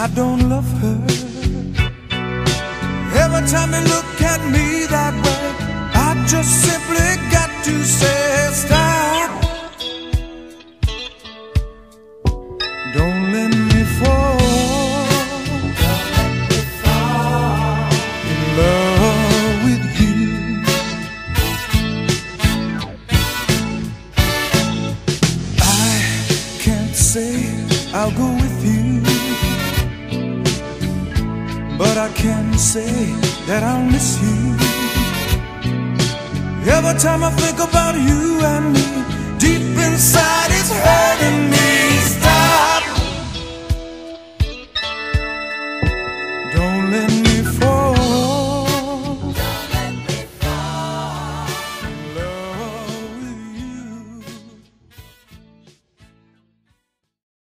I don't love her. Every time you look at me that way, I just simply got to say stop. Don't let me fall in love with you. I can't say I'll go with you, but I can say that I'll miss you. Every time I think about you and me, deep inside